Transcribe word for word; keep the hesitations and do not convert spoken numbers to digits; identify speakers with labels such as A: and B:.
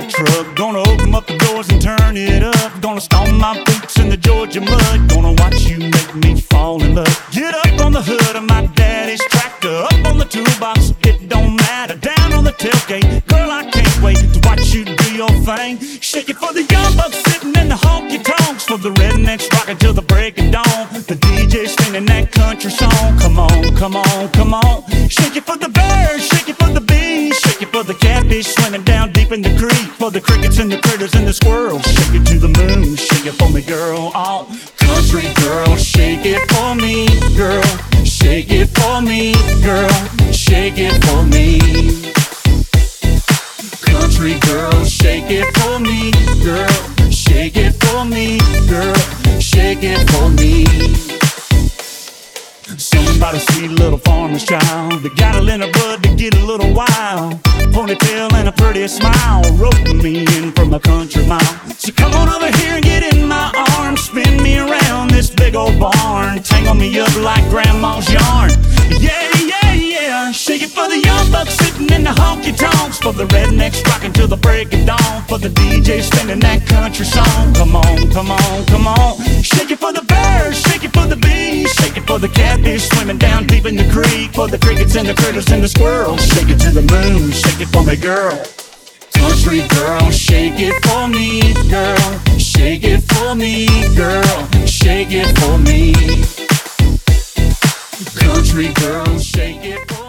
A: big truck. Gonna open up the doors and turn it up. Gonna stomp my boots in the Georgia mud. Gonna watch you make me fall in love. Get up on the hood of my daddy's tractor. Up on the toolbox, it don't matter. Down on the tailgate, girl, I can't wait to watch you do your thing. Shake it for the young bucks sitting in the honky-tonks, for the rednecks rocking till the break of dawn. The D J singing that country song. Come on, come on, come on. Shake it for the birds, shake it for the bees, shake it for the catfish swimming down deep in the creek, for the crickets and the critters and the squirrels. Shake it to the moon, shake it for me, girl. Oh, country girl, shake it for me, girl. Shake it for me, girl. Shake it for me. Country girl, shake it for me, girl. Shake it for me, girl. Shake it for me. Something about a sweet little farmer's child that got a little bud to get a little wild. Ponytail and a pretty smile, roping me in from a country mile. So come on over here and get in my arms, spin me around this big old barn, tangle me up like grandma's yarn. Yeah, yeah, yeah. Shake it for the young bucks sitting in the honky-tonks, for the rednecks rocking till the break of dawn, for the D J spinning that country song. Come on, come on, come on. Shake it for the birds, shake it for the bees, shake it for the catfish swimming down deep in the creek, for the crickets and the critters and the squirrels. Shake it to the moon, shake it for me, girl. Country girl, shake it for me, girl. Shake it for me, girl. Shake it for me. Country girl, shake it for me.